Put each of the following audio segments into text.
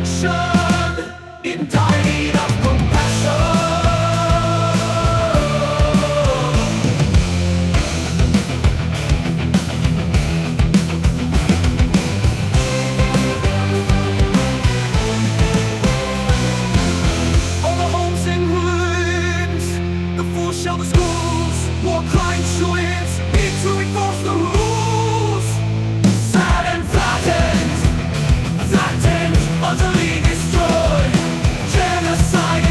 action in dire need of compassion. All the homes in ruins, the fools shell the schools, war crimes joins, need to enforce the rules. Sad and flattened, utterly destroyed, genocide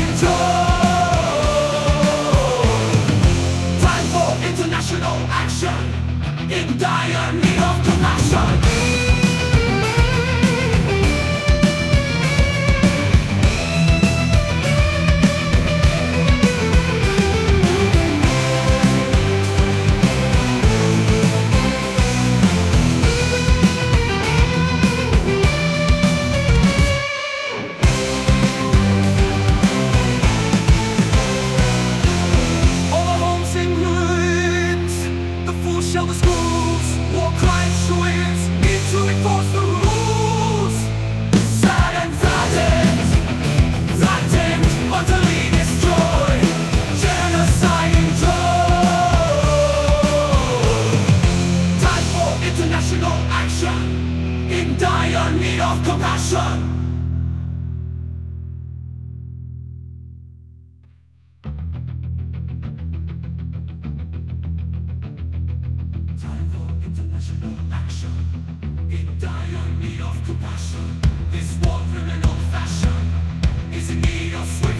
enjoyed. Time for international action in dire need of compassion. Shell the schools, war crimes joins, need to enforce the rules. Sad and flattened, utterly destroyed, genocide enjoyed. Time for international action in dire need of compassion. Action in dire need of compassion. This war criminal fashion is in need of swift